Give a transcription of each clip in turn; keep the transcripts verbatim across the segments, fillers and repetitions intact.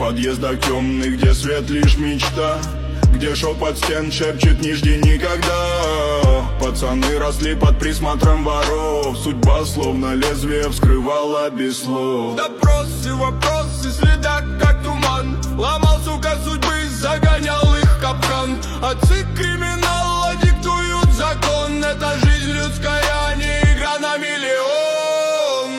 подъездах темных, где свет лишь мечта, где шепот стен шепчет «не жди никогда». Пацаны росли под присмотром воров, судьба словно лезвие вскрывала без слов. Допросы, вопросы, следа как туман, ломал, сука, судьбы, загонял их в капкан. Отцы криминала диктуют закон, это жизнь людская, а не игра на миллион.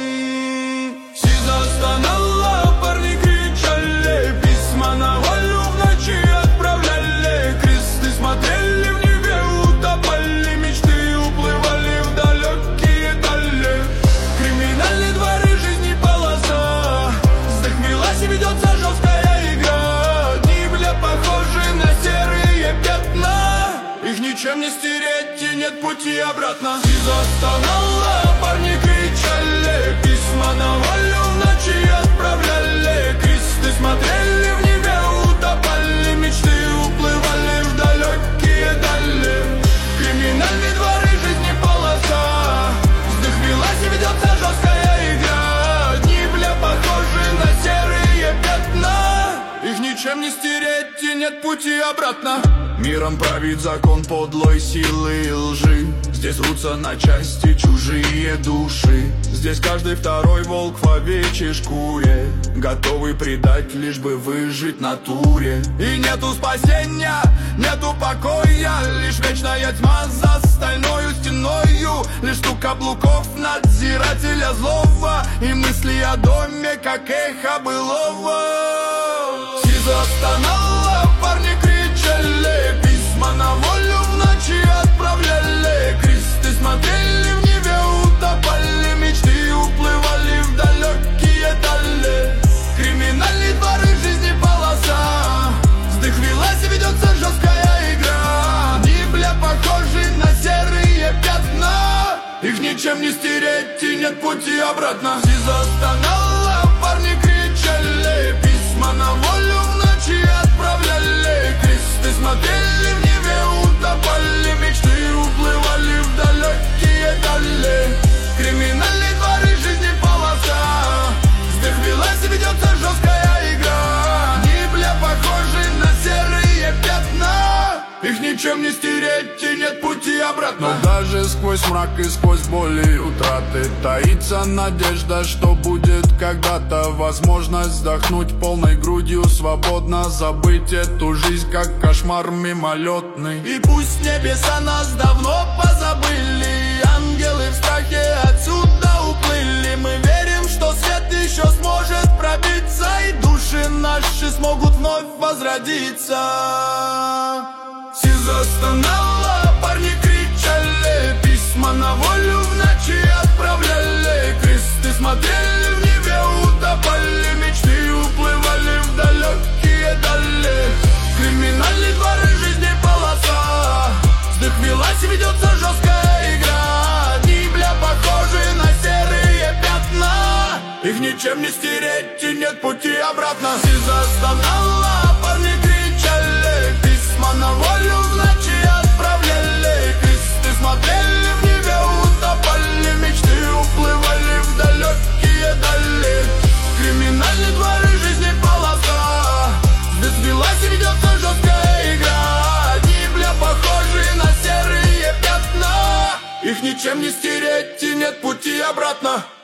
СИЗО стонало, парни кричали, письма на волю в ночи отправляли. Кресты смотрели в небе, утопали, мечты уплывали в далекие дали. Криминальные дворы жизни полоса, захмелась и ведется жесткая игра. Дни, бля, похожи на серые пятна, их ничем не стереть и нет пути обратно. СИЗО стонало, парни кричали, письма на волю в ночи отправляли. Кресты смотрели в небе, утопали, мечты уплывали в далекие дали. Криминальные дворы жизни полоса, вздохнулась и ведется жесткая игра. Дни, бля, похожи на серые пятна, их ничем не стереть и нет пути обратно. Миром правит закон подлой силы и лжи, здесь рвутся на части чужие души. Здесь каждый второй волк в овечьей шкуре, готовый предать, лишь бы выжить в натуре. И нету спасения, нету покоя, лишь вечная тьма за стальною стеною. Лишь стук каблуков надзирателя злого и мысли о доме, как эхо былого. СИЗО стонало, парни кричали, письма на волю в ночи отправляли. Кресты смотрели в небе, утопали, мечты уплывали в далекие дали. Криминальные дворы жизни полоса, вздохнулась и ведется жесткая игра. Дни, бля, похожи на серые пятна, их ничем не стереть и нет пути обратно. СИЗО стонало, парни кричали, письма на волю в ночи отправляли. Кресты смотрели в небе, утопали, мечты уплывали в далекие дали. Криминальные дворы жизни полоса, вздохнулась и ведется жесткая игра. Дни, бля, похожи на серые пятна, их ничем не стереть и нет пути обратно. Но даже сквозь мрак и сквозь боли и утраты таится надежда, что будет когда-то возможность вздохнуть полной грудью свободно, забыть эту жизнь как кошмар мимолетный. И пусть небеса нас давно позабыли, ангелы в страхе отсюда уплыли. Мы верим, что свет еще сможет пробиться, и души наши смогут вновь возродиться. СИЗО стонало, парни кричали, письма на волю в ночи отправляли. Кресты смотрели в небе, утопали, мечты уплывали в далекие дали. Криминальные дворы жизни полоса, вздохнулась и ведется жесткая игра. Дни, бля, похожи на серые пятна, их ничем не стереть и нет пути обратно. СИЗО стонало, парни кричали, письма на волю в ночи отправляли. Кресты смотрели в небе, утопали, мечты уплывали в далекие дали. Криминальные дворы жизни полоса, взвилась и ведется жесткая игра. Дни, бля, похожи на серые пятна, их ничем не стереть и нет пути обратно.